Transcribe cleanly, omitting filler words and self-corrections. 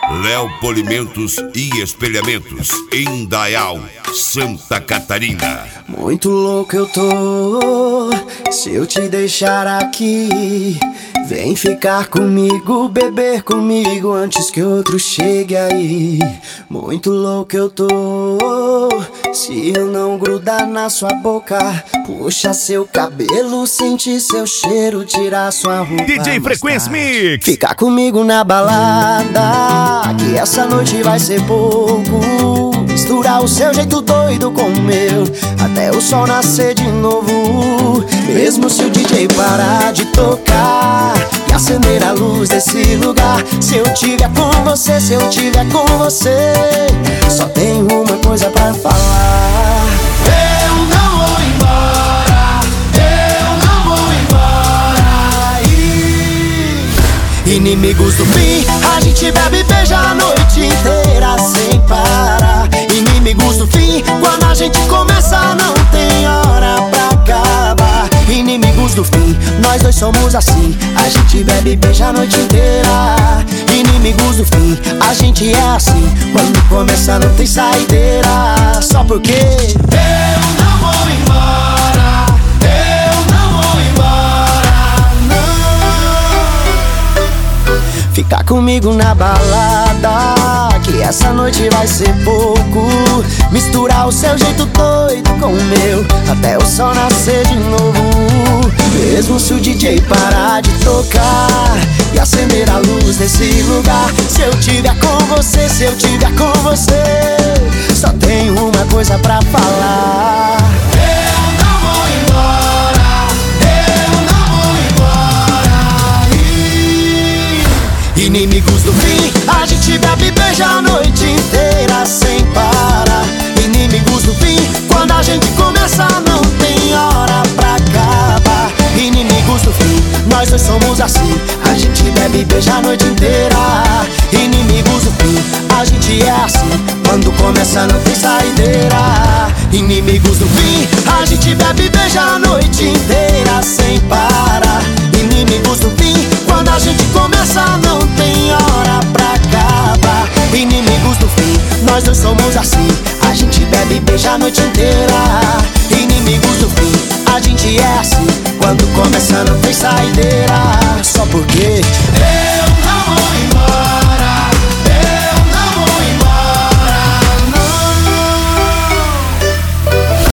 Léo Polimentos e Espelhamentos, Indaial, Santa Catarina. Muito louco eu tô, se eu te deixar aqui. Vem ficar comigo, beber comigo antes que outro chegue aí. Muito louco eu tô, se eu não grudar na sua boca, puxa seu cabelo, sentir seu cheiro, tirar sua roupa. DJ Frequência Mix. Ficar comigo na balada, que essa noite vai ser pouco. Misturar o seu jeito doido com o meu, até o sol nascer de novo. Mesmo se o DJ parar de tocar e acender a luz desse lugar, se eu tiver com você, se eu tiver com você, só tenho uma coisa pra falar. Eu não vou embora, eu não vou embora. Inimigos do fim, a gente bebe e beija a noite inteira sem parar. Inimigos do fim, quando a gente começa não tem hora pra acabar. Inimigos do fim, nós dois somos assim, a gente bebe e beija a noite inteira. Inimigos do fim, a gente é assim, quando começa não tem saideira. Só porque eu não vou embora, eu não vou embora, não. Ficar comigo na balada, que essa noite vai ser pouco. Misturar o seu jeito doido com o meu, até o sol nascer de novo. Mesmo se o DJ parar de tocar e acender a luz desse lugar, se eu tiver com você, se eu tiver com você, só tenho uma coisa pra falar. Eu não vou embora, eu não vou embora. Inimigos do fim, a gente bebe e beija a noite inteira sem parar. Inimigos do fim, quando a gente começa não tem hora pra acabar. Inimigos do fim, nós dois somos assim, a gente bebe e beija a noite inteira. Inimigos do fim, a gente é assim, quando começa não tem saideira. Inimigos do fim, a gente bebe e beija a noite inteira sem parar. Inimigos do fim, quando a gente começa não tem hora pra acabar. Inimigos do fim, nós dois somos assim, a gente bebe e beija a noite inteira. Inimigos do fim, a gente é assim, quando começa não tem saideira. Só porque